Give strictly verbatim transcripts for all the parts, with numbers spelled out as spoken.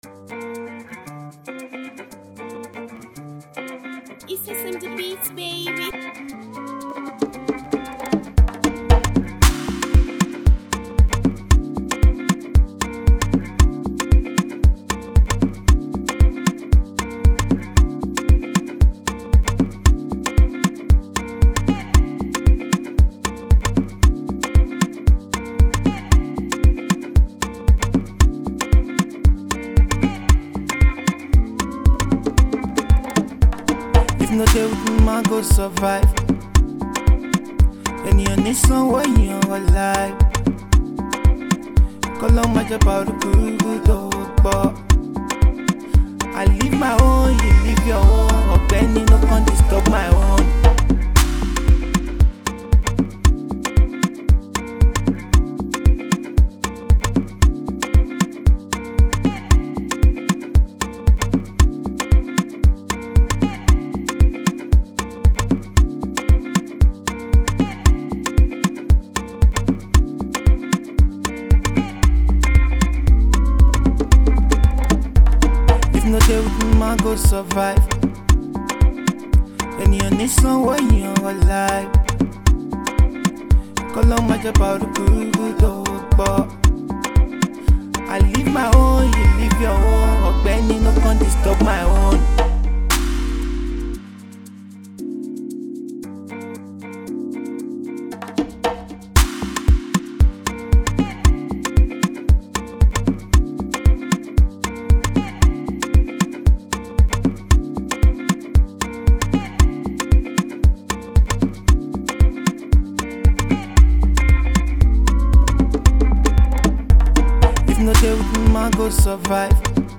It's just in the beats, baby. If no dey with me, man go survive. Ènìyàn ní sanwó èèyàn wà láì. Kọ́lọ́ máa jẹ́ bàrú burúkú tó pọ̀. I live my own, you live your own. Ọ̀gbẹ́ni no come disturb my own. If no dey with me, man go survive. Ènìyàn ní sanwó èèyàn wà láì. Kọ́lọ́ máa jẹ́ bàrú burúkú tó pọ̀. I live my own, you live your own. Ọ̀gbẹ́ni no come disturb my own. If no dey with me, man go survive.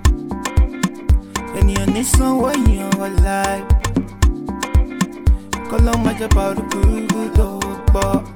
Ènìyàn ní sanwó èèyàn wà láì. Kọ́lọ́ máa jẹ́ bàrú burúkú tó pọ̀.